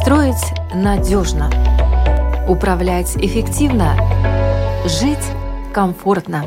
Строить надежно, управлять эффективно, жить комфортно.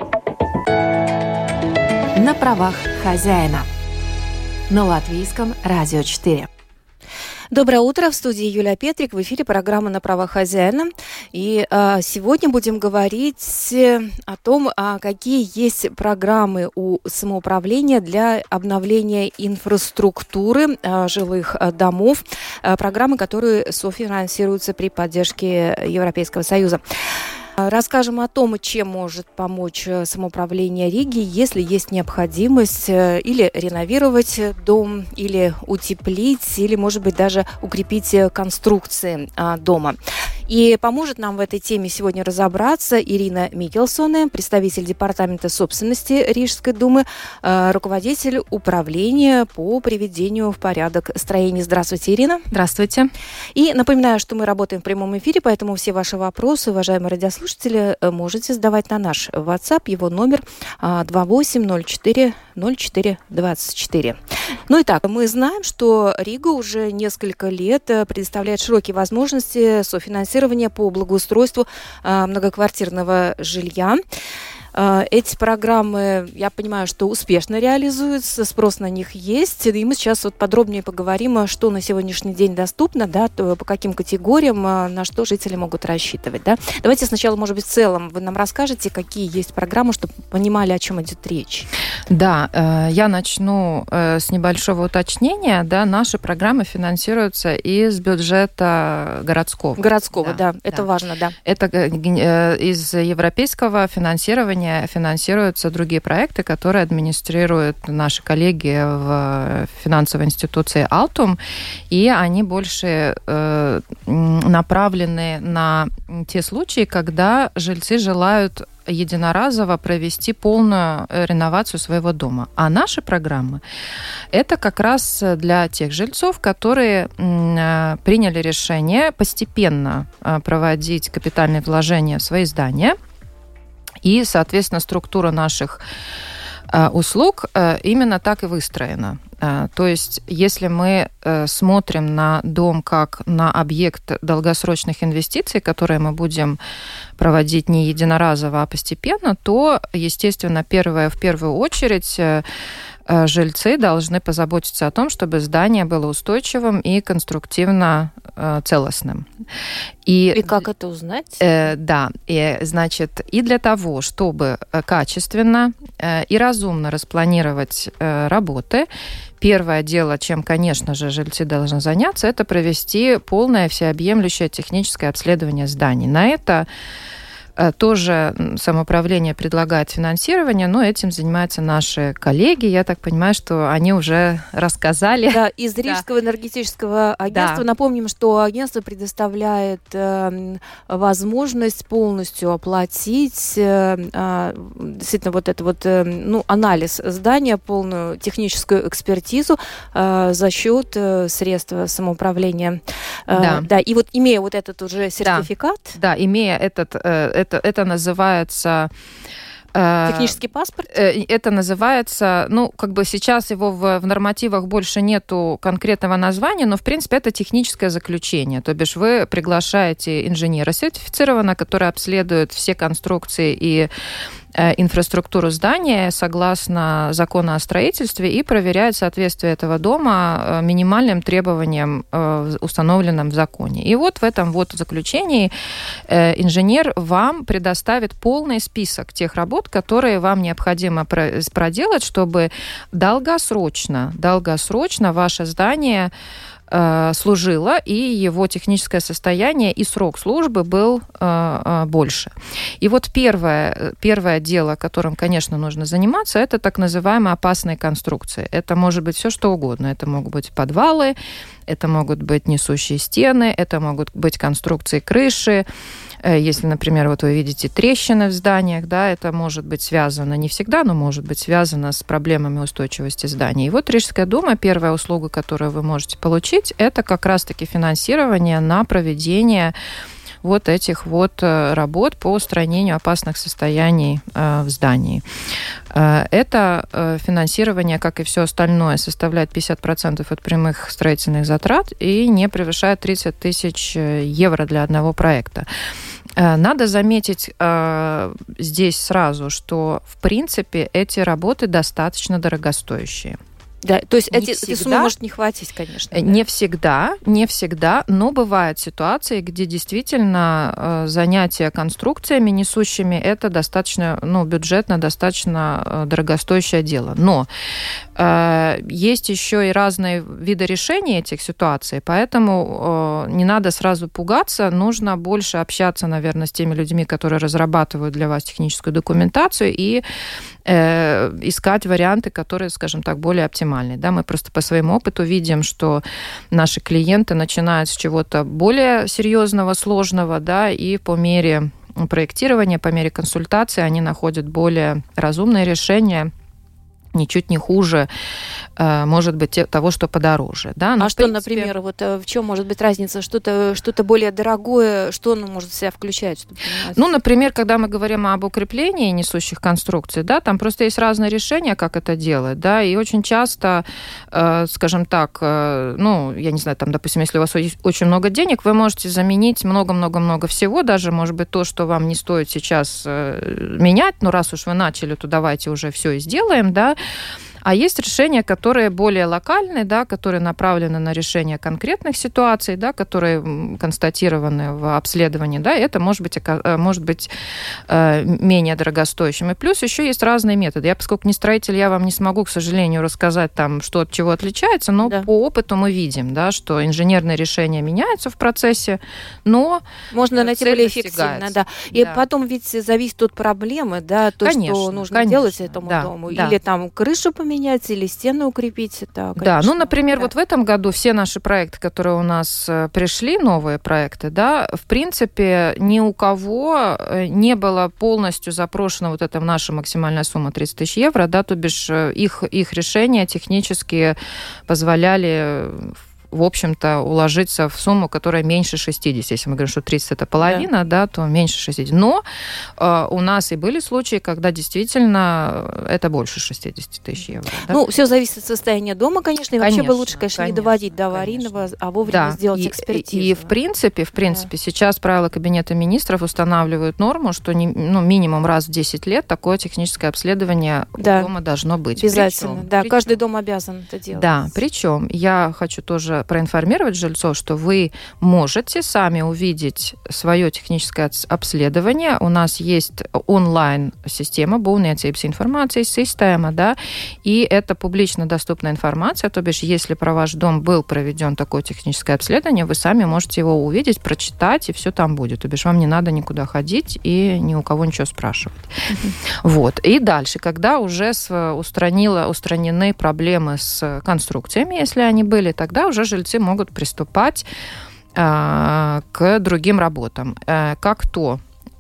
На правах хозяина. На Латвийском радио 4. Доброе утро, в студии Юлия Петрик, в эфире программа «На правах хозяина». И сегодня будем говорить о том, какие есть программы у самоуправления для обновления инфраструктуры жилых домов, программы, которые софинансируются при поддержке Европейского Союза. Расскажем о том, чем может помочь самоуправление Риги, если есть необходимость или реновировать дом, или утеплить, или, может быть, даже укрепить конструкции дома. И поможет нам в этой теме сегодня разобраться Ирина Микелсоне, представитель Департамента собственности Рижской думы, руководитель управления по приведению в порядок строений. Здравствуйте, Ирина. Здравствуйте. И напоминаю, что мы работаем в прямом эфире, поэтому все ваши вопросы, уважаемые радиослушатели, можете задавать на наш WhatsApp. Его номер 28040424. Ну и так, мы знаем, что Рига уже несколько лет предоставляет широкие возможности софинансирования по благоустройству многоквартирного жилья. Эти программы, я понимаю, что успешно реализуются, спрос на них есть. И мы сейчас вот подробнее поговорим, что на сегодняшний день доступно, да, по каким категориям, на что жители могут рассчитывать. Да. Давайте сначала, может быть, в целом вы нам расскажете, какие есть программы, чтобы понимали, о чем идет речь. Да, я начну с небольшого уточнения. Да, наши программы финансируются из бюджета городского. Городского, да, это важно, да. Это из европейского финансирования финансируются другие проекты, которые администрируют наши коллеги в финансовой институции Altum, и они больше направлены на те случаи, когда жильцы желают единоразово провести полную реновацию своего дома. А наши программы – это как раз для тех жильцов, которые приняли решение постепенно проводить капитальные вложения в свои здания. И, соответственно, структура наших услуг именно так и выстроена. То есть, если мы смотрим на дом как на объект долгосрочных инвестиций, которые мы будем проводить не единоразово, а постепенно, то, естественно, в первую очередь жильцы должны позаботиться о том, чтобы здание было устойчивым и конструктивно целостным. И как это узнать? Да, значит, и для того, чтобы качественно и разумно распланировать работы, первое дело, чем, конечно же, жильцы должны заняться, это провести полное всеобъемлющее техническое обследование зданий. На это тоже самоуправление предлагает финансирование, но этим занимаются наши коллеги. Я так понимаю, что они уже рассказали. Да, из Рижского энергетического агентства. Да. Напомним, что агентство предоставляет возможность полностью оплатить действительно вот это вот анализ здания, полную техническую экспертизу за счет средств самоуправления. Да, и вот имея вот этот уже сертификат. Да, имея это называется... Технический паспорт? Это называется, сейчас его в нормативах больше нету конкретного названия, но, в принципе, это техническое заключение. То бишь вы приглашаете инженера сертифицированного, который обследует все конструкции и инфраструктуру здания согласно закону о строительстве и проверяет соответствие этого дома минимальным требованиям, установленным в законе. И вот в этом вот заключении инженер вам предоставит полный список тех работ, которые вам необходимо проделать, чтобы долгосрочно ваше здание служило, и его техническое состояние и срок службы был больше. И вот первое дело, которым, конечно, нужно заниматься, это так называемые опасные конструкции. Это может быть все, что угодно. Это могут быть подвалы, это могут быть несущие стены, это могут быть конструкции крыши. Если, например, вот вы видите трещины в зданиях, да, это может быть связано не всегда, но может быть связано с проблемами устойчивости зданий. И вот Рижская дума, первая услуга, которую вы можете получить, это как раз-таки финансирование на проведение вот этих вот работ по устранению опасных состояний в здании. Это финансирование, как и все остальное, составляет 50% от прямых строительных затрат и не превышает 30 тысяч евро для одного проекта. Надо заметить здесь сразу, что, в принципе, эти работы достаточно дорогостоящие. Да, то есть эти суммы может не хватить, конечно. Да? Не всегда, но бывают ситуации, где действительно занятия конструкциями несущими это достаточно, бюджетно, достаточно дорогостоящее дело. Но есть еще и разные виды решения этих ситуаций, поэтому не надо сразу пугаться, нужно больше общаться, наверное, с теми людьми, которые разрабатывают для вас техническую документацию, и искать варианты, которые, скажем так, более оптимальны. Да, мы просто по своему опыту видим, что наши клиенты начинают с чего-то более серьезного, сложного, да, и по мере проектирования, по мере консультации они находят более разумные решения, ничуть не хуже, может быть, того, что подороже. Да? Но, что, например, вот в чем может быть разница? Что-то более дорогое, что оно может в себя включать? Например, когда мы говорим об укреплении несущих конструкций, да, там просто есть разные решения, как это делать, да, и очень часто, скажем так, я не знаю, там, допустим, если у вас очень много денег, вы можете заменить много-много-много всего, даже, может быть, то, что вам не стоит сейчас менять, но раз уж вы начали, то давайте уже все и сделаем, да. А есть решения, которые более локальные, да, которые направлены на решение конкретных ситуаций, да, которые констатированы в обследовании, да, это может быть менее дорогостоящим. И плюс еще есть разные методы. Я, поскольку не строитель, я вам не смогу, к сожалению, рассказать, там, что от чего отличается, но по опыту мы видим, да, что инженерные решения меняются в процессе, но можно найти более эффективно, да. И потом ведь зависит от проблемы, да, то, что нужно делать этому дому. Да. Или там крышу поменять, или стены укрепить. Это, конечно, да, например, вот в этом году все наши проекты, которые у нас пришли, новые проекты, да, в принципе, ни у кого не было полностью запрошена вот эта наша максимальная сумма 30 тысяч евро, да, то бишь их решения технически позволяли в общем-то, уложиться в сумму, которая меньше 60. Если мы говорим, что 30 – это половина, да, то меньше 60. Но у нас и были случаи, когда действительно это больше 60 тысяч евро. Да? Все зависит от состояния дома, конечно. И вообще бы лучше, конечно, не доводить до аварийного, а вовремя сделать экспертизу. И в принципе, сейчас правила Кабинета министров устанавливают норму, что минимум раз в 10 лет такое техническое обследование дома должно быть. Обязательно, каждый дом обязан это делать. Да, причем я хочу тоже проинформировать жильцов, что вы можете сами увидеть свое техническое обследование. У нас есть онлайн-система, būvniecības информации, система, да, и это публично доступная информация, то бишь, если про ваш дом был проведен такое техническое обследование, вы сами можете его увидеть, прочитать, и все там будет. То бишь, вам не надо никуда ходить и ни у кого ничего спрашивать. Вот. И дальше, когда уже устранены проблемы с конструкциями, если они были, тогда уже жильцы могут приступать к другим работам. Как то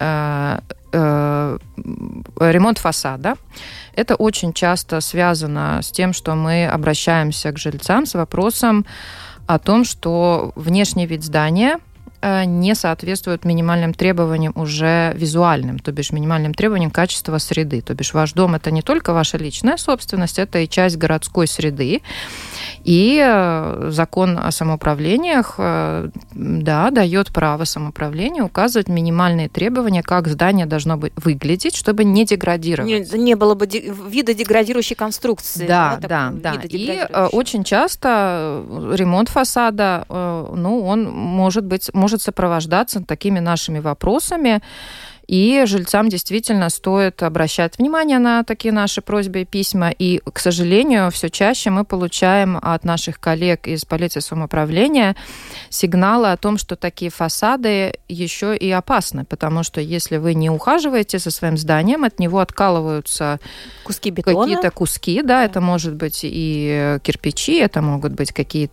ремонт фасада. Это очень часто связано с тем, что мы обращаемся к жильцам с вопросом о том, что внешний вид здания не соответствует минимальным требованиям уже визуальным, то бишь минимальным требованиям качества среды. То бишь ваш дом – это не только ваша личная собственность, это и часть городской среды. И закон о самоуправлениях, дает право самоуправлению указывать минимальные требования, как здание должно выглядеть, чтобы не деградировать. Не было бы вида деградирующей конструкции. Да. И очень часто ремонт фасада, он может сопровождаться такими нашими вопросами, и жильцам действительно стоит обращать внимание на такие наши просьбы и письма. И, к сожалению, все чаще мы получаем от наших коллег из полиции самоуправления сигналы о том, что такие фасады еще и опасны, потому что если вы не ухаживаете за своим зданием, от него откалываются куски бетона, какие-то куски, да, это может быть и кирпичи, это могут быть какие-то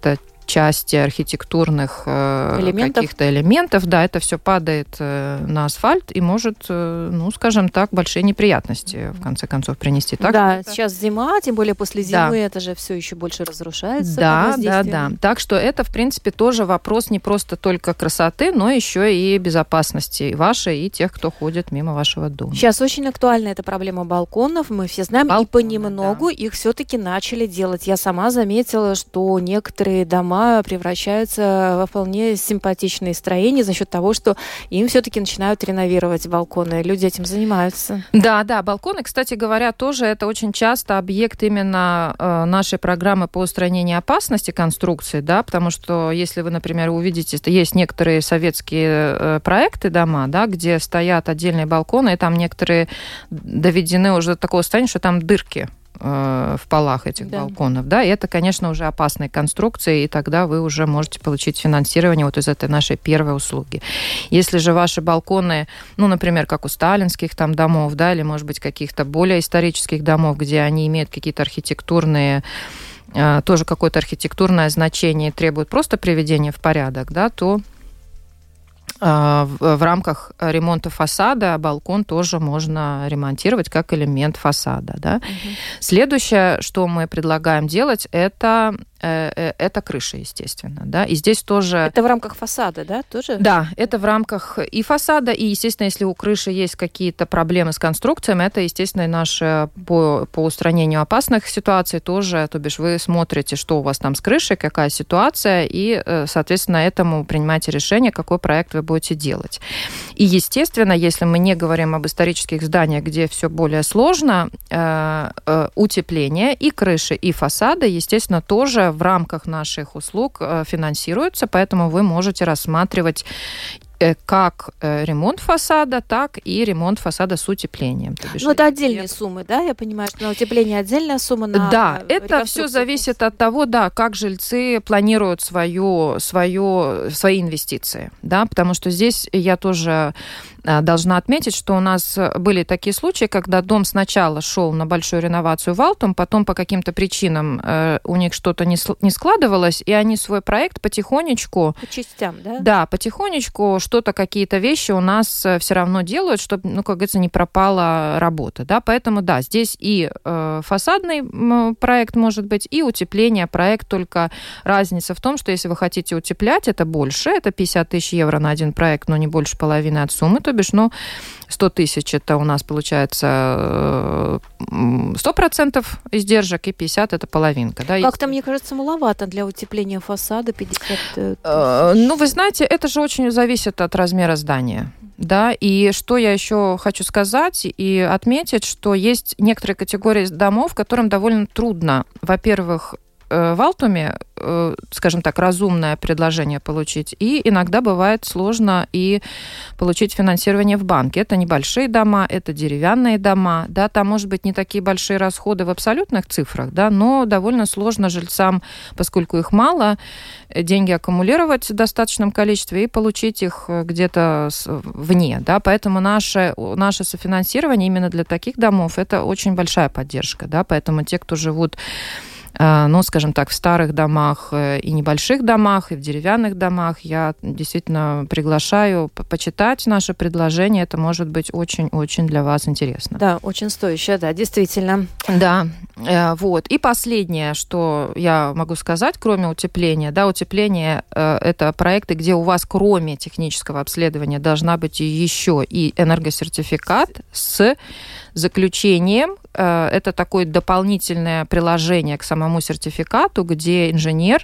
части архитектурных каких-то элементов, да, это все падает на асфальт и может, ну, скажем так, большие неприятности, в конце концов, принести. Так, да, сейчас зима, тем более после зимы это же все еще больше разрушается. Да. Так что это, в принципе, тоже вопрос не просто только красоты, но еще и безопасности вашей и тех, кто ходит мимо вашего дома. Сейчас очень актуальна эта проблема балконов, мы все знаем, и понемногу их все-таки начали делать. Я сама заметила, что некоторые дома превращаются во вполне симпатичные строения за счет того, что им все-таки начинают реновировать балконы. Люди этим занимаются. Да, балконы, кстати говоря, тоже это очень часто объект именно нашей программы по устранению опасности конструкции, да, потому что если вы, например, увидите, есть некоторые советские проекты дома, да, где стоят отдельные балконы, и там некоторые доведены уже до такого состояния, что там дырки в полах этих балконов, да, и это, конечно, уже опасные конструкции, и тогда вы уже можете получить финансирование вот из этой нашей первой услуги. Если же ваши балконы, ну, например, как у сталинских там домов, да, или, может быть, каких-то более исторических домов, где они имеют какие-то архитектурные, тоже какое-то архитектурное значение и требуют просто приведения в порядок, да, то в рамках ремонта фасада балкон тоже можно ремонтировать как элемент фасада. Да? Следующее, что мы предлагаем делать, это крыша, естественно. Да? И здесь тоже... Это в рамках фасада, да, тоже? Да, это в рамках и фасада, и, естественно, если у крыши есть какие-то проблемы с конструкциями, это, естественно, и наше по устранению опасных ситуаций тоже, то бишь вы смотрите, что у вас там с крышей, какая ситуация, и, соответственно, этому принимаете решение, какой проект вы будете делать. И, естественно, если мы не говорим об исторических зданиях, где все более сложно, утепление и крыши, и фасада, естественно, тоже в рамках наших услуг финансируются, поэтому вы можете рассматривать как ремонт фасада, так и ремонт фасада с утеплением. Ну, это отдельные суммы, да? Я понимаю, что на утепление отдельная сумма, на да, это все зависит от того, да, как жильцы планируют свои инвестиции, да, потому что здесь я тоже должна отметить, что у нас были такие случаи, когда дом сначала шел на большую реновацию в Алтум, потом по каким-то причинам у них что-то не складывалось, и они свой проект потихонечку... По частям, да? Да, потихонечку что-то, какие-то вещи у нас все равно делают, чтобы, ну, как говорится, не пропала работа, да, поэтому, да, здесь и фасадный проект может быть, и утепление проект, только разница в том, что если вы хотите утеплять, это больше, это 50 тысяч евро на один проект, но не больше половины от суммы, то бишь, 100 тысяч это у нас получается 100% издержек, и 50 это половинка. Да? Как-то, мне кажется, маловато для утепления фасада 50 тысяч. Ну, вы знаете, это же очень зависит от размера здания. Да, и что я еще хочу сказать и отметить, что есть некоторые категории домов, которым довольно трудно, во-первых, в Алтуме, скажем так, разумное предложение получить, и иногда бывает сложно и получить финансирование в банке. Это небольшие дома, это деревянные дома, да, там, может быть, не такие большие расходы в абсолютных цифрах, да, но довольно сложно жильцам, поскольку их мало, деньги аккумулировать в достаточном количестве и получить их где-то вне, да, поэтому наше софинансирование именно для таких домов это очень большая поддержка, да, поэтому те, кто живут, ну, скажем так, в старых домах и небольших домах, и в деревянных домах, я действительно приглашаю почитать наше предложение. Это может быть очень-очень для вас интересно. Да, очень стоящее, да, действительно. Да, вот. И последнее, что я могу сказать, кроме утепления, да, утепление – это проекты, где у вас кроме технического обследования должна быть еще и энергосертификат с заключением. Это такое дополнительное приложение к самому сертификату, где инженер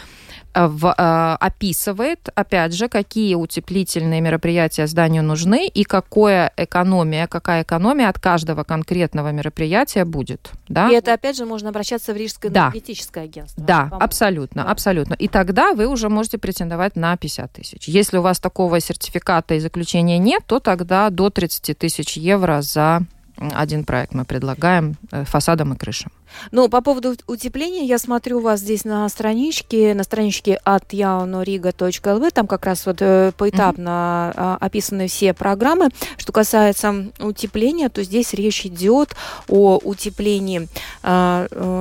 описывает, опять же, какие утеплительные мероприятия зданию нужны и какая экономия от каждого конкретного мероприятия будет. Да? И это, опять же, можно обращаться в Рижское энергетическое агентство. Да, абсолютно, абсолютно. И тогда вы уже можете претендовать на 50 тысяч. Если у вас такого сертификата и заключения нет, то тогда до 30 тысяч евро за один проект мы предлагаем фасадом и крышам. Ну, по поводу утепления, я смотрю у вас здесь на страничке от jaunoriga.lv, там как раз вот поэтапно описаны все программы. Что касается утепления, то здесь речь идет о утеплении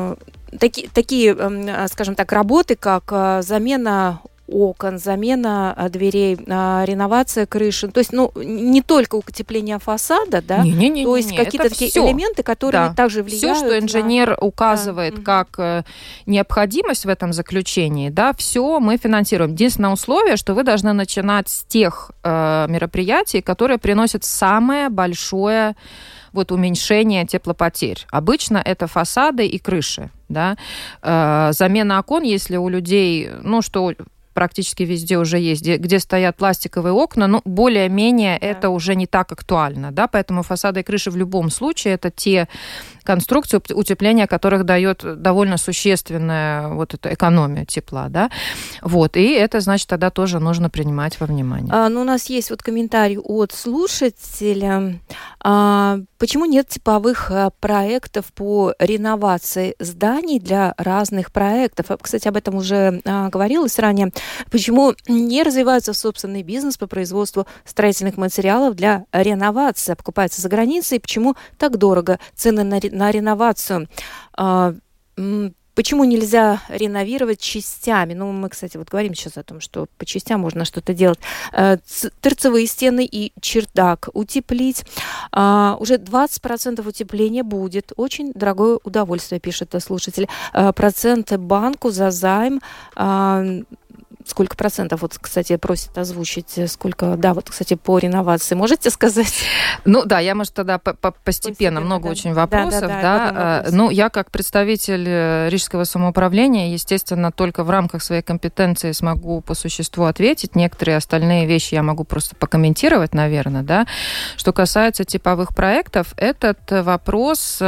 такие, скажем так, работы, как замена окон, замена дверей, реновация крыши. То есть, не только утепление фасада, да? То есть какие-то такие элементы, которые также влияют. Все, что инженер указывает как необходимость в этом заключении, да, все мы финансируем. Единственное условие, что вы должны начинать с тех мероприятий, которые приносят самое большое уменьшение теплопотерь. Обычно это фасады и крыши, да. Замена окон, если у людей, что практически везде уже есть, где стоят пластиковые окна, более-менее это уже не так актуально, да, поэтому фасады и крыши в любом случае это те конструкции, утепления которых дает довольно существенная эту экономию тепла, да, и это, значит, тогда тоже нужно принимать во внимание. У нас есть комментарий от слушателя. Почему нет типовых проектов по реновации зданий для разных проектов? Кстати, об этом уже говорилось ранее. Почему не развивается собственный бизнес по производству строительных материалов для реновации, покупается за границей? Почему так дорого цены на реновацию? Почему нельзя реновировать частями? Мы, кстати, говорим сейчас о том, что по частям можно что-то делать. Торцевые стены и чердак утеплить. Уже 20% утепления будет. Очень дорогое удовольствие, пишет слушатель. Проценты банку за займ. Сколько процентов, кстати, просит озвучить, сколько, кстати, по реновации. Можете сказать? Я, может, тогда постепенно. Много очень вопросов, да. Я, как представитель Рижского самоуправления, естественно, только в рамках своей компетенции смогу по существу ответить. Некоторые остальные вещи я могу просто покомментировать, наверное, да. Что касается типовых проектов, этот вопрос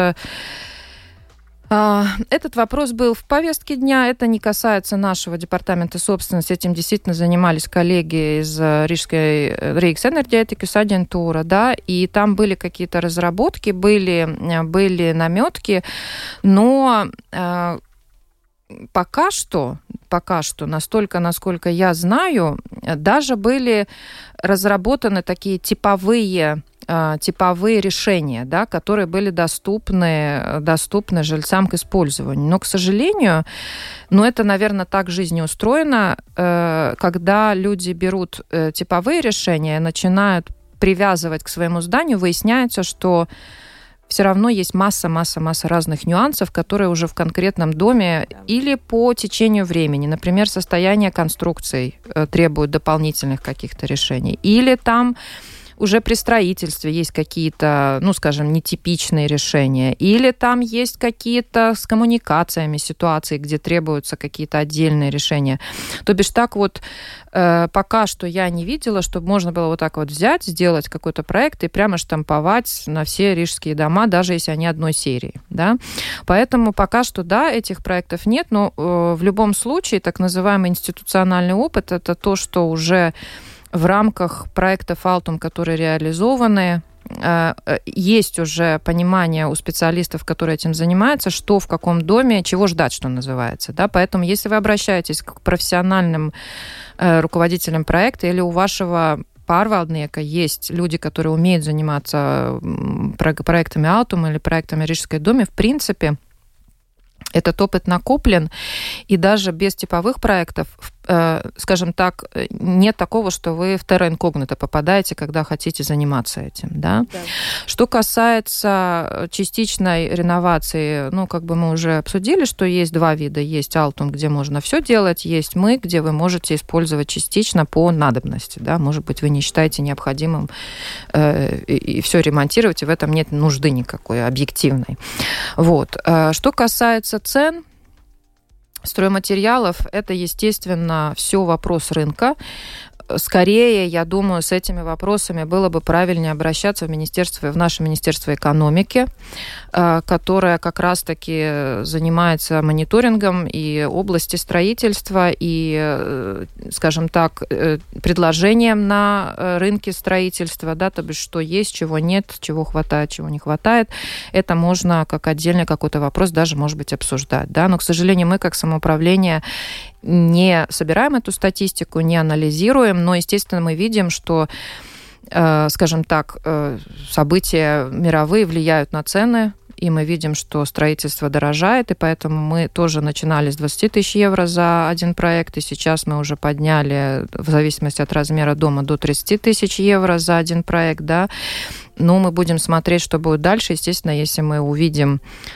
был в повестке дня. Это не касается нашего департамента собственности. Этим действительно занимались коллеги из Рижской Рейкс-энергетикас агентура, да, и там были какие-то разработки, были намётки, но пока что, настолько, насколько я знаю, даже были разработаны такие типовые решения, да, которые были доступны жильцам к использованию. Но, к сожалению, это, наверное, так жизнь не устроена, когда люди берут типовые решения, начинают привязывать к своему зданию, выясняется, что все равно есть масса разных нюансов, которые уже в конкретном доме или по течению времени, например, состояние конструкций требует дополнительных каких-то решений, или там уже при строительстве есть какие-то, скажем, нетипичные решения, или там есть какие-то с коммуникациями ситуации, где требуются какие-то отдельные решения. То бишь так пока что я не видела, чтобы можно было так взять, сделать какой-то проект и прямо штамповать на все рижские дома, даже если они одной серии, да. Поэтому пока что, да, этих проектов нет, но в любом случае так называемый институциональный опыт – это то, что уже в рамках проектов Altum, которые реализованы, есть уже понимание у специалистов, которые этим занимаются, что в каком доме, чего ждать, что называется. Да? Поэтому если вы обращаетесь к профессиональным руководителям проекта или у вашего pārvaldnieka есть люди, которые умеют заниматься проектами Altum или проектами Рижской думы, в принципе, этот опыт накоплен, и даже без типовых проектов, скажем так, нет такого, что вы в терра инкогнито попадаете, когда хотите заниматься этим, да? Да. Что касается частичной реновации, мы уже обсудили, что есть два вида. Есть Altum, где можно все делать, есть мы, где вы можете использовать частично по надобности, да? Может быть, вы не считаете необходимым и все ремонтировать, и в этом нет нужды никакой объективной. Что касается цен стройматериалов, это, естественно, все вопрос рынка. Скорее, я думаю, с этими вопросами было бы правильнее обращаться в наше Министерство экономики, которое как раз-таки занимается мониторингом и области строительства, и, скажем так, предложением на рынке строительства, да, то бишь, что есть, чего нет, чего хватает, чего не хватает. Это можно как отдельный какой-то вопрос даже, может быть, обсуждать, да, но, к сожалению, мы как самоуправление не собираем эту статистику, не анализируем, но, естественно, мы видим, что, скажем так, события мировые влияют на цены, и мы видим, что строительство дорожает, и поэтому мы тоже начинали с 20 тысяч евро за один проект, и сейчас мы уже подняли, в зависимости от размера дома, до 30 тысяч евро за один проект, да. Ну, мы будем смотреть, что будет дальше. Естественно, если мы увидим,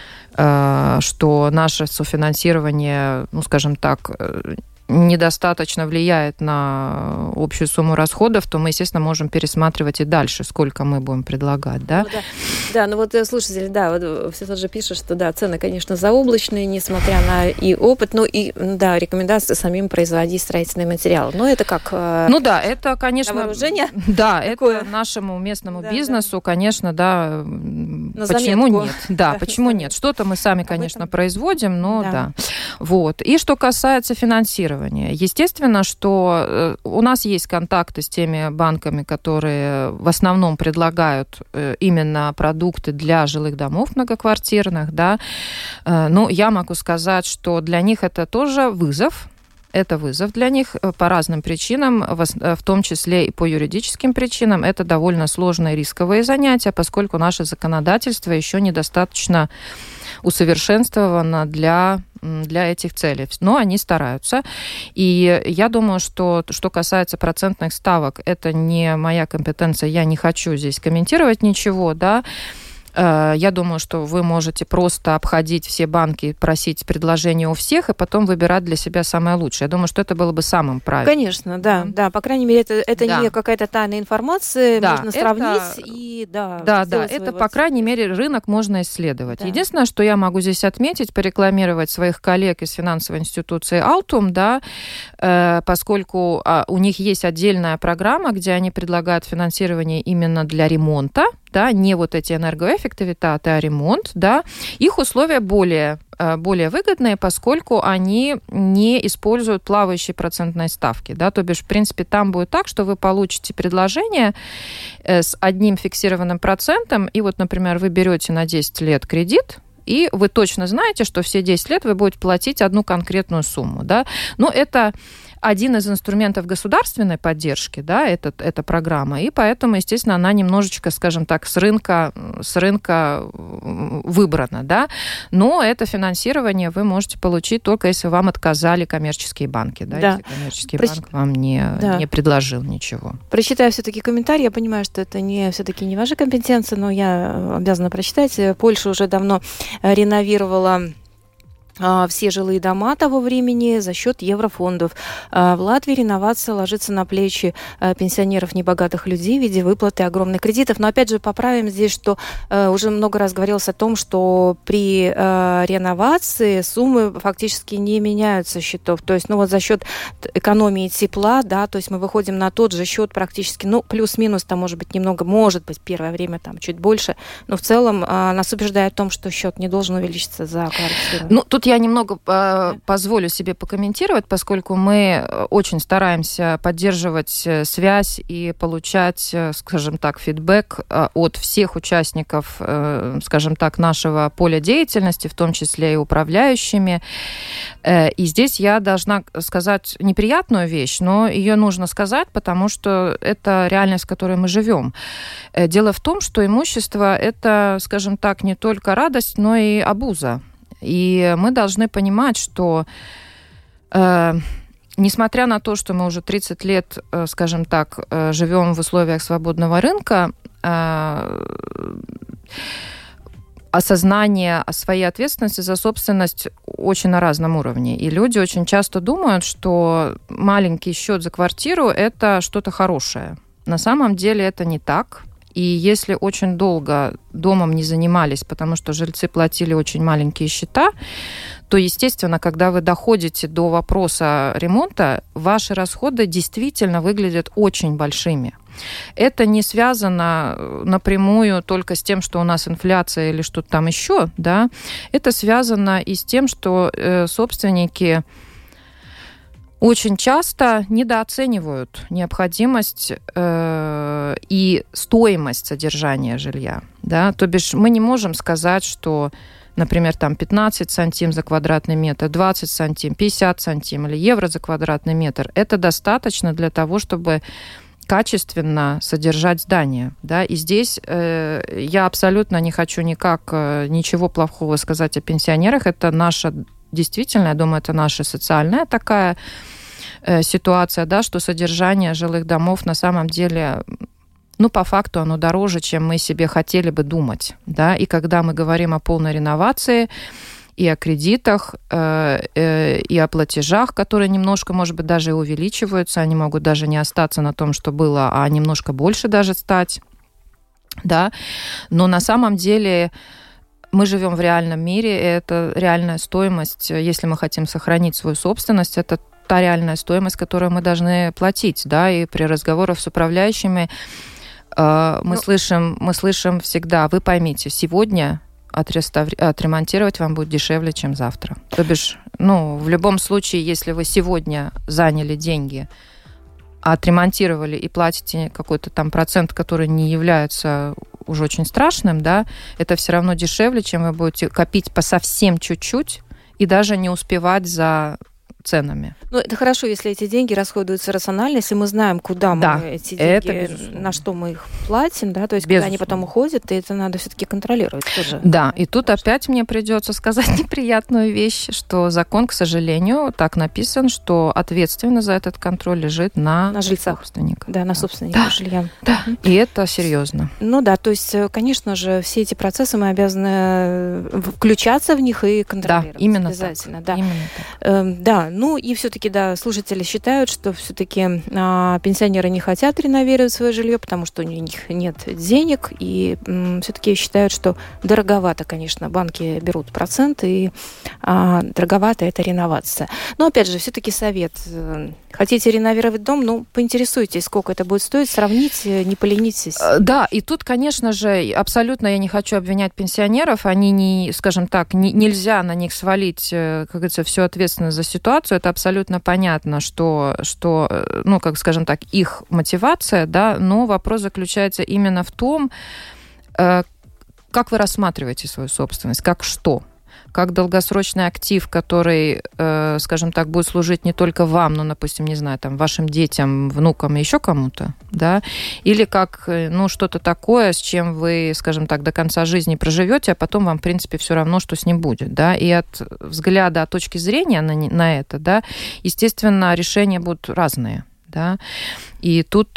что наше софинансирование, ну, скажем так, недостаточно влияет на общую сумму расходов, то мы, естественно, можем пересматривать и дальше, сколько мы будем предлагать, да? Ну, да, ну вот слушатели, да, вот все тот же пишут, что да, цены, конечно, заоблачные, несмотря на и опыт, ну и, да, рекомендации самим производить строительные материалы. Но это как... Ну да, это, конечно... вооружение? Да, это нашему местному бизнесу, конечно, да, почему нет? Да, почему нет? Что-то мы сами, конечно, производим, но да. Вот. И что касается финансирования, естественно, что у нас есть контакты с теми банками, которые в основном предлагают именно продукты для жилых домов многоквартирных, да. Но я могу сказать, что для них это тоже вызов. Это вызов для них по разным причинам, в том числе и по юридическим причинам. Это довольно сложные рисковые занятия, поскольку наше законодательство еще недостаточно усовершенствовано для этих целей. Но они стараются. И я думаю, что касается процентных ставок, это не моя компетенция, я не хочу здесь комментировать ничего, да. Я думаю, что вы можете просто обходить все банки, просить предложения у всех, и потом выбирать для себя самое лучшее. Я думаю, что это было бы самым правильным. Конечно, да. По крайней мере, это не какая-то тайная информация, можно сравнить и это, по крайней мере, рынок можно исследовать. Да. Единственное, что я могу здесь отметить, порекламировать своих коллег из финансовой институции Altum, да, поскольку у них есть отдельная программа, где они предлагают финансирование именно для ремонта, да, не вот эти энергоэффективитаты, а ремонт, да, их условия более выгодные, поскольку они не используют плавающие процентные ставки, да, то бишь, в принципе, там будет так, что вы получите предложение с одним фиксированным процентом, и вот, например, вы берете на 10 лет кредит, и вы точно знаете, что все 10 лет вы будете платить одну конкретную сумму, да, но это один из инструментов государственной поддержки, да, эта программа, и поэтому, естественно, она немножечко, скажем так, с рынка выбрана, да, но это финансирование вы можете получить только если вам отказали коммерческие банки, да, если коммерческий банк вам не предложил ничего. Прочитаю все-таки комментарий, я понимаю, что это все-таки не ваша компетенция, но я обязана прочитать. Польша уже давно реновировала все жилые дома того времени за счет еврофондов. В Латвии реновация ложится на плечи пенсионеров, небогатых людей в виде выплаты огромных кредитов. Но опять же поправим здесь, что уже много раз говорилось о том, что при реновации суммы фактически не меняются счетов. То есть, за счет экономии тепла, да, то есть мы выходим на тот же счет практически, плюс-минус, там может быть немного, может быть первое время там чуть больше, но в целом нас убеждает в том, что счет не должен увеличиться за квартиру. Тут я немного позволю себе покомментировать, поскольку мы очень стараемся поддерживать связь и получать, скажем так, фидбэк от всех участников, скажем так, нашего поля деятельности, в том числе и управляющими. И здесь я должна сказать неприятную вещь, но ее нужно сказать, потому что это реальность, в которой мы живем. Дело в том, что имущество – это, скажем так, не только радость, но и обуза. И мы должны понимать, что несмотря на то, что мы уже 30 лет, скажем так, живем в условиях свободного рынка, осознание своей ответственности за собственность очень на разном уровне. И люди очень часто думают, что маленький счет за квартиру – это что-то хорошее. На самом деле это не так. И если очень долго домом не занимались, потому что жильцы платили очень маленькие счета, то, естественно, когда вы доходите до вопроса ремонта, ваши расходы действительно выглядят очень большими. Это не связано напрямую только с тем, что у нас инфляция или что-то там еще, да. Это связано и с тем, что собственники очень часто недооценивают необходимость и стоимость содержания жилья. Да? То бишь мы не можем сказать, что, например, там 15 сантим за квадратный метр, 20 сантим, 50 сантим или евро за квадратный метр. Это достаточно для того, чтобы качественно содержать здание, да, и здесь я абсолютно не хочу ничего плохого сказать о пенсионерах, это наша, действительно, я думаю, это наша социальная такая ситуация, да, что содержание жилых домов на самом деле, по факту оно дороже, чем мы себе хотели бы думать, да, и когда мы говорим о полной реновации, и о кредитах, и о платежах, которые немножко, может быть, даже и увеличиваются, они могут даже не остаться на том, что было, а немножко больше даже стать, да. Но на самом деле мы живем в реальном мире, и это реальная стоимость, если мы хотим сохранить свою собственность, это та реальная стоимость, которую мы должны платить, да, и при разговорах с управляющими мы слышим всегда, вы поймите, сегодня отремонтировать вам будет дешевле, чем завтра. То бишь, в любом случае, если вы сегодня заняли деньги, отремонтировали и платите какой-то там процент, который не является уже очень страшным, да, это все равно дешевле, чем вы будете копить по совсем чуть-чуть и даже не успевать за ценами. Это хорошо, если эти деньги расходуются рационально, если мы знаем, куда мы эти деньги, на что мы их платим, да, то есть куда они потом уходят, и это надо все-таки контролировать тоже. Да, и тут опять мне придется сказать неприятную вещь, что закон, к сожалению, так написан, что ответственность за этот контроль лежит на жильцах. Собственниках. Да, на собственниках жилья. Да, и это серьезно. То есть, конечно же, все эти процессы мы обязаны включаться в них и контролировать. Да, именно обязательно. Так. Да, именно так. И все-таки, слушатели считают, что все-таки пенсионеры не хотят реновировать свое жилье, потому что у них нет денег, и все-таки считают, что дороговато, конечно, банки берут процент, и дороговато это реновация. Но, опять же, все-таки совет. Хотите реновировать дом, поинтересуйтесь, сколько это будет стоить, сравните, не поленитесь. Да, и тут, конечно же, абсолютно я не хочу обвинять пенсионеров, они не, скажем так, нельзя на них свалить, как говорится, всю ответственность за ситуацию, это абсолютно понятно, что скажем так, их мотивация, да, но вопрос заключается именно в том, как вы рассматриваете свою собственность, как долгосрочный актив, который, скажем так, будет служить не только вам, но, допустим, не знаю, там, вашим детям, внукам, еще кому-то, да, или как, что-то такое, с чем вы, скажем так, до конца жизни проживете, а потом вам, в принципе, все равно, что с ним будет, да, и от взгляда, от точки зрения на это, да, естественно, решения будут разные, да, и тут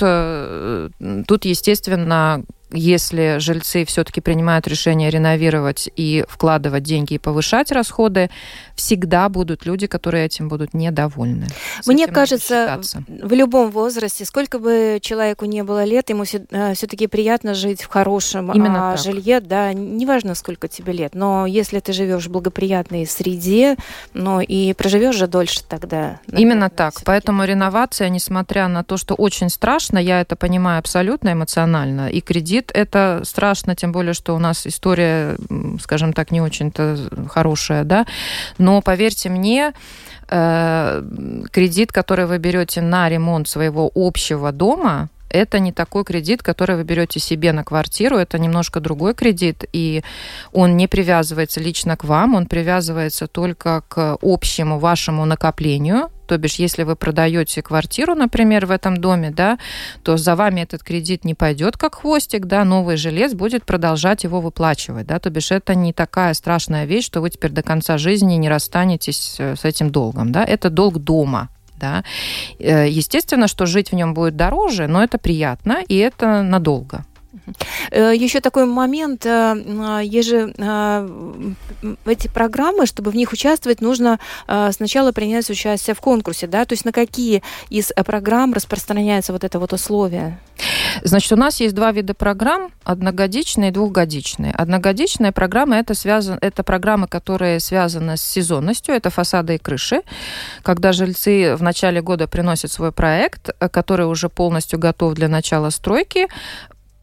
естественно, если жильцы все-таки принимают решение реновировать и вкладывать деньги и повышать расходы, всегда будут люди, которые этим будут недовольны. Мне кажется, в любом возрасте, сколько бы человеку не было лет, ему все-таки приятно жить в хорошем жилье, да, неважно, сколько тебе лет, но если ты живешь в благоприятной среде, и проживешь же дольше тогда. Наверное, именно так. Все-таки. Поэтому реновация, несмотря на то, что очень страшно, я это понимаю абсолютно эмоционально, и кредит это страшно, тем более, что у нас история, скажем так, не очень-то хорошая, да, но поверьте мне, кредит, который вы берете на ремонт своего общего дома, это не такой кредит, который вы берете себе на квартиру, это немножко другой кредит, и он не привязывается лично к вам, он привязывается только к общему вашему накоплению. То бишь, если вы продаете квартиру, например, в этом доме, да, то за вами этот кредит не пойдет как хвостик, да, новый жилец будет продолжать его выплачивать, да, то бишь это не такая страшная вещь, что вы теперь до конца жизни не расстанетесь с этим долгом, да, это долг дома. Да. Естественно, что жить в нем будет дороже, но это приятно, и это надолго. Еще такой момент, есть же эти программы, чтобы в них участвовать, нужно сначала принять участие в конкурсе, да, то есть на какие из программ распространяется вот это вот условие? Значит, у нас есть два вида программ, одногодичные и двухгодичные. Одногодичные программы это программы, которые связаны с сезонностью, это фасады и крыши, когда жильцы в начале года приносят свой проект, который уже полностью готов для начала стройки.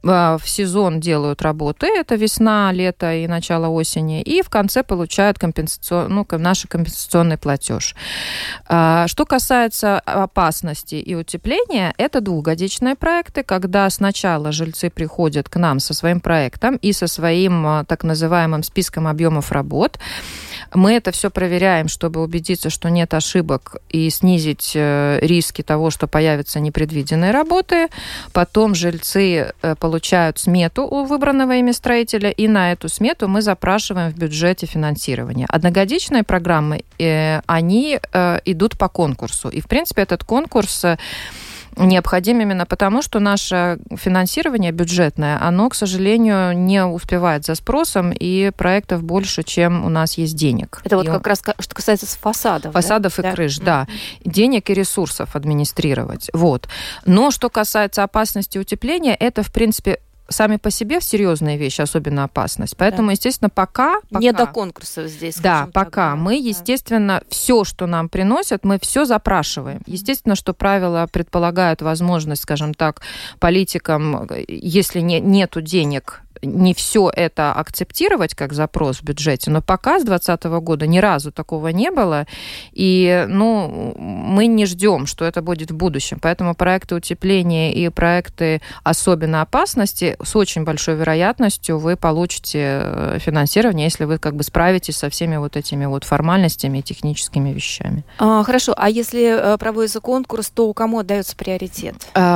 в сезон делают работы, это весна, лето и начало осени, и в конце получают наш компенсационный платеж. Что касается опасности и утепления, это двухгодичные проекты, когда сначала жильцы приходят к нам со своим проектом и со своим так называемым списком объемов работ. Мы это все проверяем, чтобы убедиться, что нет ошибок и снизить риски того, что появятся непредвиденные работы. Потом жильцы получают смету у выбранного ими строителя, и на эту смету мы запрашиваем в бюджете финансирование. Одногодичные программы, они идут по конкурсу. И, в принципе, этот конкурс необходим именно потому, что наше финансирование бюджетное, оно, к сожалению, не успевает за спросом, и проектов больше, чем у нас есть денег. Это вот как раз, что касается фасадов. Фасадов, да? И крыш, да. Денег и ресурсов администрировать. Вот. Но что касается опасности утепления, это, в принципе, сами по себе серьезная вещь, особенно опасность. Поэтому, естественно, пока... Не до конкурсов здесь. Да, пока. Так, мы, естественно, все, что нам приносят, мы все запрашиваем. Естественно, что правила предполагают возможность, скажем так, политикам, если нету денег, не все это акцептировать как запрос в бюджете, но пока с 2020 года ни разу такого не было, и мы не ждем, что это будет в будущем. Поэтому проекты утепления и проекты особенно опасности с очень большой вероятностью вы получите финансирование, если вы справитесь со всеми вот этими вот формальностями и техническими вещами. Хорошо, а если проводится конкурс, то кому отдается приоритет?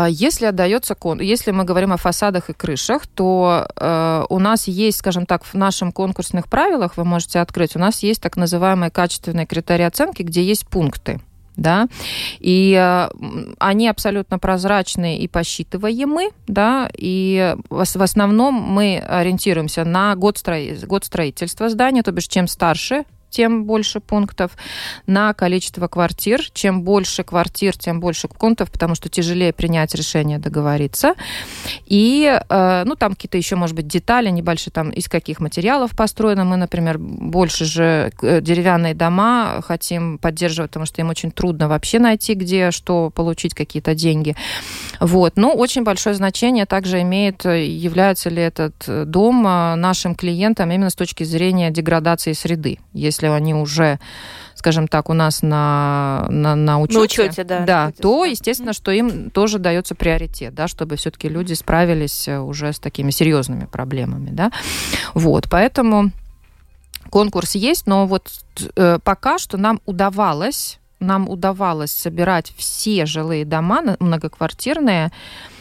Если мы говорим о фасадах и крышах, то у нас есть, скажем так, в наших конкурсных правилах, вы можете открыть, у нас есть так называемые качественные критерии оценки, где есть пункты. Да, и они абсолютно прозрачные и посчитываемы, да, и в основном мы ориентируемся на год строительства здания, то бишь чем старше, тем больше пунктов, на количество квартир. Чем больше квартир, тем больше пунктов, потому что тяжелее принять решение, договориться. И, там какие-то еще, может быть, детали небольшие, там, из каких материалов построено. Мы, например, больше же деревянные дома хотим поддерживать, потому что им очень трудно вообще найти, где что получить, какие-то деньги. Вот. Но очень большое значение также имеет, является ли этот дом нашим клиентам именно с точки зрения деградации среды. Если они уже, скажем так, у нас на учете, да, то, естественно, что им тоже дается приоритет, да, чтобы все-таки люди справились уже с такими серьезными проблемами. Да. Вот, поэтому конкурс есть, но вот пока что нам удавалось собирать все жилые дома многоквартирные,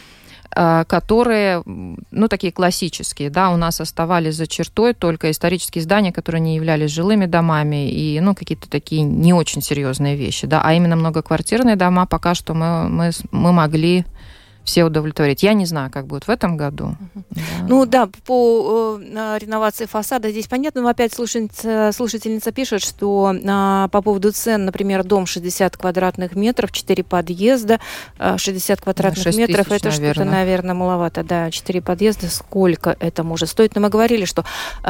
которые, такие классические, да, у нас оставались за чертой только исторические здания, которые не являлись жилыми домами, и, какие-то такие не очень серьезные вещи, да, а именно многоквартирные дома пока что мы могли все удовлетворить. Я не знаю, как будет в этом году. Да. По реновации фасада здесь понятно, но опять слушательница пишет, что по поводу цен, например, дом 60 квадратных метров, 4 подъезда, 60 квадратных метров, это что-то, наверное, маловато, да, 4 подъезда, сколько это может стоить? Но мы говорили, что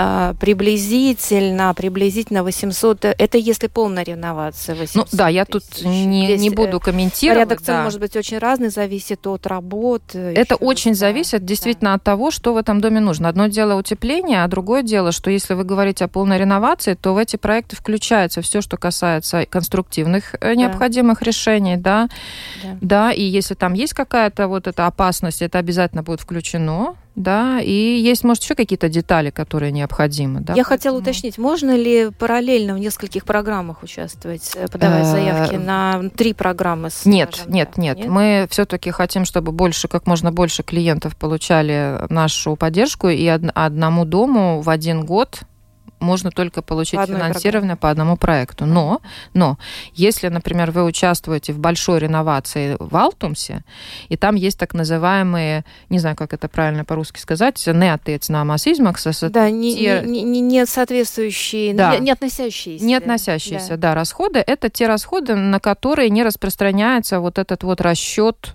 приблизительно 800, это если полная реновация, 800 да, я тут не буду комментировать. Порядок цен может быть очень разный, зависит от работы. Это очень зависит действительно от того, что в этом доме нужно. Одно дело утепление, а другое дело, что если вы говорите о полной реновации, то в эти проекты включается все, что касается конструктивных необходимых решений, да, и если там есть какая-то вот эта опасность, это обязательно будет включено. Да, и есть, может, еще какие-то детали, которые необходимы. Да, Я хотела уточнить, можно ли параллельно в нескольких программах участвовать, подавать заявки на 3 программы? Нет. Мы все-таки хотим, чтобы как можно больше клиентов получали нашу поддержку, и одному дому в 1 год можно только получить финансирование по одному проекту. Но если, например, вы участвуете в большой реновации в Алтумсе, и там есть так называемые, не знаю, как это правильно по-русски сказать, неотtiecināmās izmaksas. Да, не соответствующие, не относящиеся. Не относящиеся, да, расходы. Это те расходы, на которые не распространяется вот этот вот расчет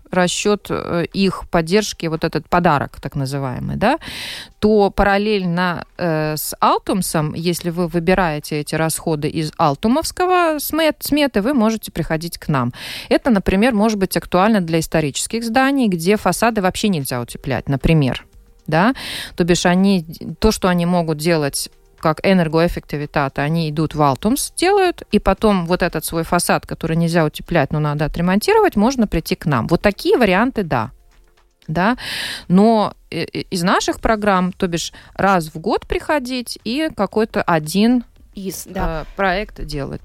их поддержки, вот этот подарок, так называемый, да, то параллельно с Алтумсом, если вы выбираете эти расходы из алтумовского сметы, вы можете приходить к нам. Это, например, может быть актуально для исторических зданий, где фасады вообще нельзя утеплять, например. да, то бишь то, что они могут делать как энергоэффективитата, они идут в Алтумс, делают, и потом вот этот свой фасад, который нельзя утеплять, но надо отремонтировать, можно прийти к нам. Вот такие варианты, да, но из наших программ, то бишь раз в год приходить и какой-то один проект делать.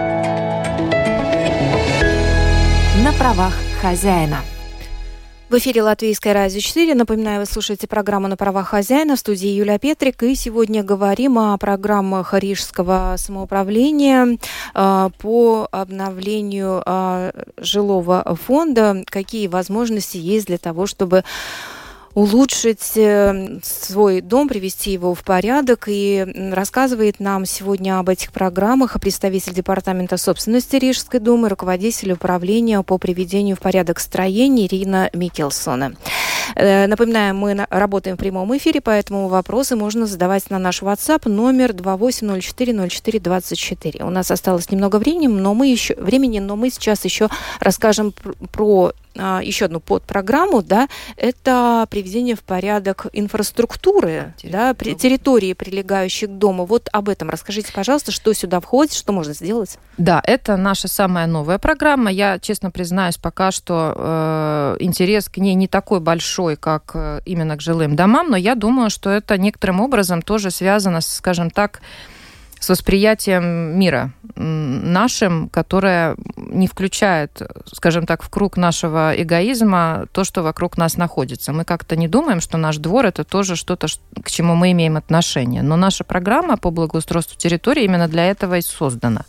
На правах хозяина. В эфире Латвийское радио 4. Напоминаю, вы слушаете программу «На правах хозяина», в студии Юлия Петрик. И сегодня говорим о программах Рижского самоуправления по обновлению жилого фонда. Какие возможности есть для того, чтобы улучшить свой дом, привести его в порядок. И рассказывает нам сегодня об этих программах представитель Департамента собственности Рижской думы, руководитель управления по приведению в порядок строений Ирина Микелсона. Напоминаем, мы работаем в прямом эфире, поэтому вопросы можно задавать на наш WhatsApp номер 28040424. У нас осталось немного времени, но мы сейчас еще расскажем про еще одну подпрограмму, да, это приведение в порядок инфраструктуры, территории, прилегающих к дому. Вот об этом расскажите, пожалуйста, что сюда входит, что можно сделать? Да, это наша самая новая программа. Я, честно признаюсь, пока что интерес к ней не такой большой, как именно к жилым домам, но я думаю, что это некоторым образом тоже связано, скажем так, с восприятием мира нашим, которое не включает, скажем так, в круг нашего эгоизма то, что вокруг нас находится. Мы как-то не думаем, что наш двор – это тоже что-то, к чему мы имеем отношение. Но наша программа по благоустройству территории именно для этого и создана.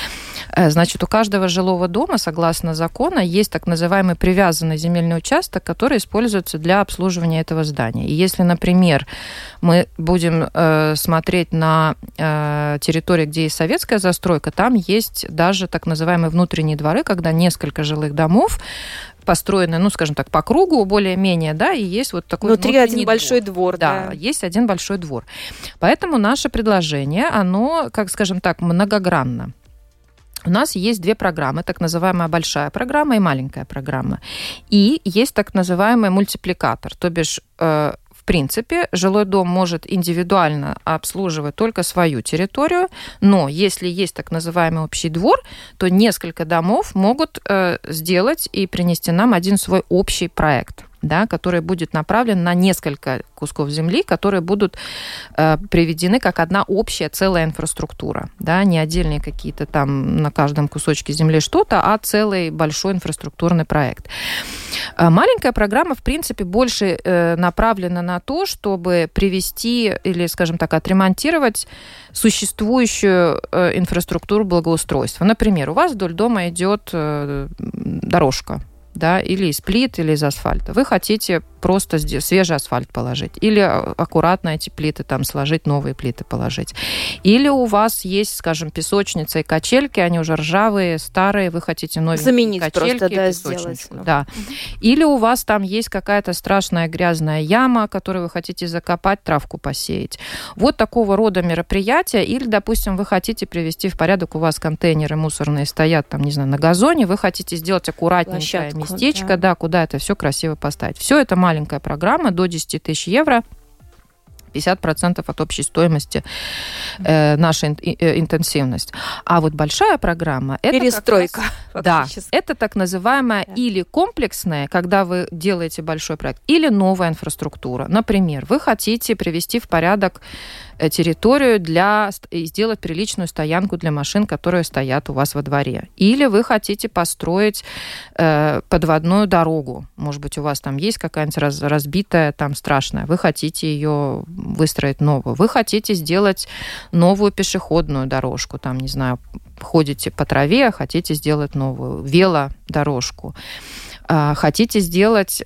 Значит, у каждого жилого дома, согласно закону, есть так называемый привязанный земельный участок, который используется для обслуживания этого здания. И если, например, мы будем смотреть на территории, где есть советская застройка, там есть даже так называемые внутренние дворы, когда несколько жилых домов построены, скажем так, по кругу более-менее, да, и есть вот такой внутри один большой двор. Да, есть один большой двор. Поэтому наше предложение, оно, как, скажем так, многогранно. У нас есть две программы, так называемая большая программа и маленькая программа. И есть так называемый мультипликатор, то бишь, в принципе, жилой дом может индивидуально обслуживать только свою территорию, но если есть так называемый общий двор, то несколько домов могут сделать и принести нам один свой общий проект, да, который будет направлен на несколько кусков земли, которые будут приведены как одна общая целая инфраструктура. Да, не отдельные какие-то там на каждом кусочке земли что-то, а целый большой инфраструктурный проект. Маленькая программа, в принципе, больше направлена на то, чтобы привести или, скажем так, отремонтировать существующую инфраструктуру благоустройства. Например, у вас вдоль дома идет дорожка, да, или из плит, или из асфальта. Вы хотите просто свежий асфальт положить, или аккуратно эти плиты там сложить, новые плиты положить. Или у вас есть, скажем, песочница и качельки, они уже ржавые, старые, вы хотите новенькие заменить качельки, просто, да, песочницу. Да. Или у вас там есть какая-то страшная грязная яма, которую вы хотите закопать, травку посеять. Вот такого рода мероприятия. Или, допустим, вы хотите привести в порядок, у вас контейнеры мусорные стоят там, не знаю, на газоне, вы хотите сделать аккуратненькое местечко, да, куда это все красиво поставить. Все это маленькая программа до 10 тысяч евро, 50% от общей стоимости наша интенсивность. А вот большая программа... Это перестройка. Да, это так называемая или комплексная, когда вы делаете большой проект, или новая инфраструктура. Например, вы хотите привести в порядок территорию и сделать приличную стоянку для машин, которые стоят у вас во дворе. Или вы хотите построить подводную дорогу. Может быть, у вас там есть какая-нибудь разбитая, там страшная. Вы хотите ее выстроить новую. Вы хотите сделать новую пешеходную дорожку. Там, не знаю, ходите по траве, хотите сделать новую велодорожку. Хотите сделать,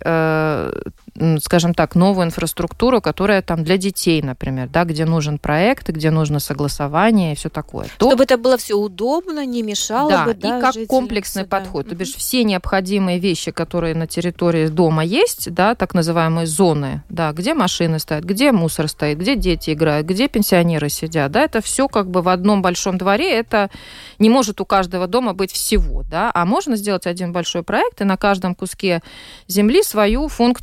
скажем так, новую инфраструктуру, которая там для детей, например, да, где нужен проект, где нужно согласование и все такое. Чтобы это было все удобно, не мешало бы. Да, и как комплексный подход. То бишь все необходимые вещи, которые на территории дома есть, да, так называемые зоны, да, где машины стоят, где мусор стоит, где дети играют, где пенсионеры сидят, да, это все как бы в одном большом дворе, это не может у каждого дома быть всего, да, а можно сделать один большой проект и на каждом куске земли свою функцию сделать.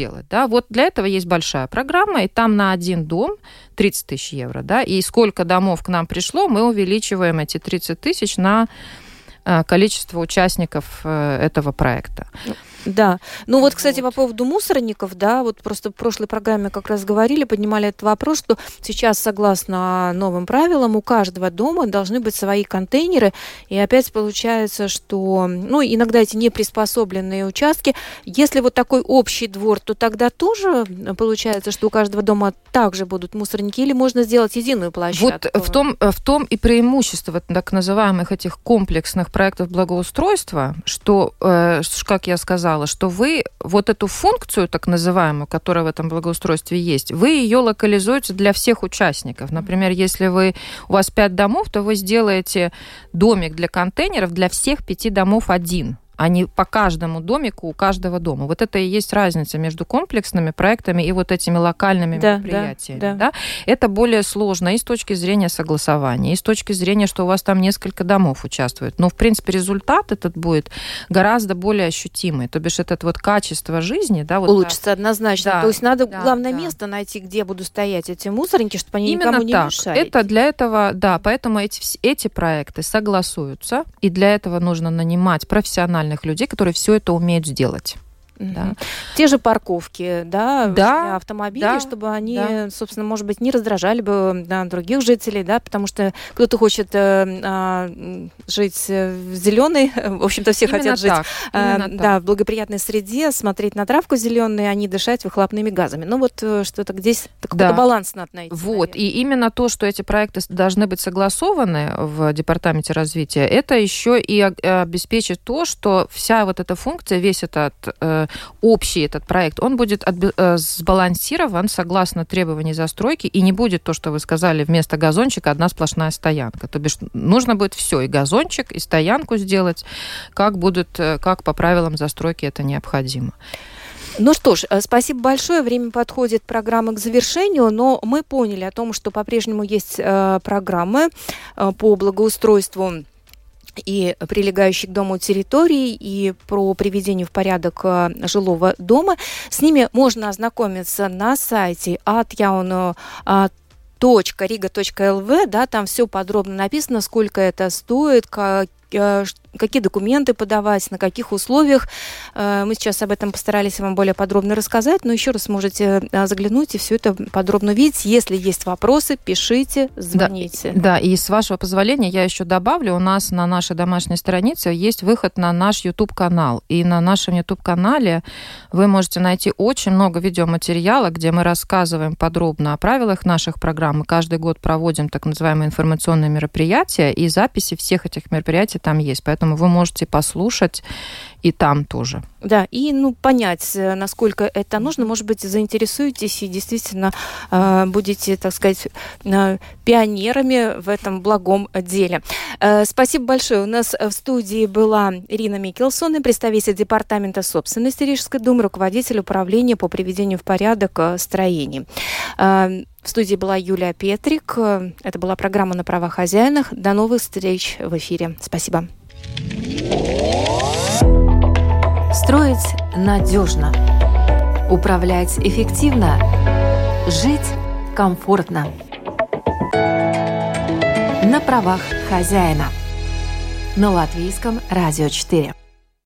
сделать. Да? Вот для этого есть большая программа, и там на один дом 30 тысяч евро. Да? И сколько домов к нам пришло, мы увеличиваем эти 30 тысяч на количество участников этого проекта. Да. Ну вот, кстати, по поводу мусорников, да, вот просто в прошлой программе как раз говорили, поднимали этот вопрос, что сейчас, согласно новым правилам, у каждого дома должны быть свои контейнеры, и опять получается, что, ну, иногда эти неприспособленные участки, если вот такой общий двор, то тогда тоже получается, что у каждого дома также будут мусорники, или можно сделать единую площадку? Вот в том и преимущество так называемых этих комплексных проектов благоустройства, что, как я сказала, что вы вот эту функцию, так называемую, которая в этом благоустройстве есть, вы ее локализуете для всех участников. Например, если у вас 5 домов, то вы сделаете домик для контейнеров для всех 5 домов один, а не по каждому домику у каждого дома. Вот это и есть разница между комплексными проектами и вот этими локальными мероприятиями. Да. Это более сложно и с точки зрения согласования, и с точки зрения, что у вас там несколько домов участвует. Но, в принципе, результат этот будет гораздо более ощутимый. То бишь, это вот качество жизни... Да, вот улучшится однозначно. Да, то есть надо главное место найти, где будут стоять эти мусорники, чтобы они никому не мешали. Это для этого, да, поэтому эти проекты согласуются, и для этого нужно нанимать профессиональных людей, которые все это умеют сделать. Да. Те же парковки, для автомобилей, чтобы они, собственно, может быть, не раздражали бы других жителей, потому что кто-то хочет жить в зеленой, в общем-то, все именно хотят жить в благоприятной среде, смотреть на травку зеленую, а не дышать выхлопными газами. Ну вот что-то здесь какой-то баланс надо найти. Вот, и именно то, что эти проекты должны быть согласованы в Департаменте развития, это еще и обеспечит то, что вся вот эта функция, весь этот общий этот проект, он будет сбалансирован согласно требований застройки, и не будет то, что вы сказали, вместо газончика одна сплошная стоянка. То бишь нужно будет все, и газончик, и стоянку сделать, как по правилам застройки это необходимо. Ну что ж, спасибо большое. Время подходит программы к завершению, но мы поняли о том, что по-прежнему есть программы по благоустройству и прилегающих к дому территорий, и про приведение в порядок жилого дома. С ними можно ознакомиться на сайте atjaunu.riga.lv, там все подробно написано, сколько это стоит, какие документы подавать, на каких условиях. Мы сейчас об этом постарались вам более подробно рассказать, но еще раз можете заглянуть и все это подробно увидеть. Если есть вопросы, пишите, звоните. Да, и с вашего позволения я еще добавлю, у нас на нашей домашней странице есть выход на наш YouTube-канал. И на нашем YouTube-канале вы можете найти очень много видеоматериала, где мы рассказываем подробно о правилах наших программ. Мы каждый год проводим так называемые информационные мероприятия, и записи всех этих мероприятий там есть. Поэтому вы можете послушать и там тоже. Да, и понять, насколько это нужно. Может быть, заинтересуетесь и действительно будете, так сказать, пионерами в этом благом деле. Спасибо большое. У нас в студии была Ирина Микелсон, представитель Департамента собственности Рижской думы, руководитель управления по приведению в порядок строений. В студии была Юлия Петрик. Это была программа «На правах хозяина». До новых встреч в эфире. Спасибо. Строить надежно. Управлять эффективно. Жить комфортно. На правах хозяина. На Латвийском радио 4.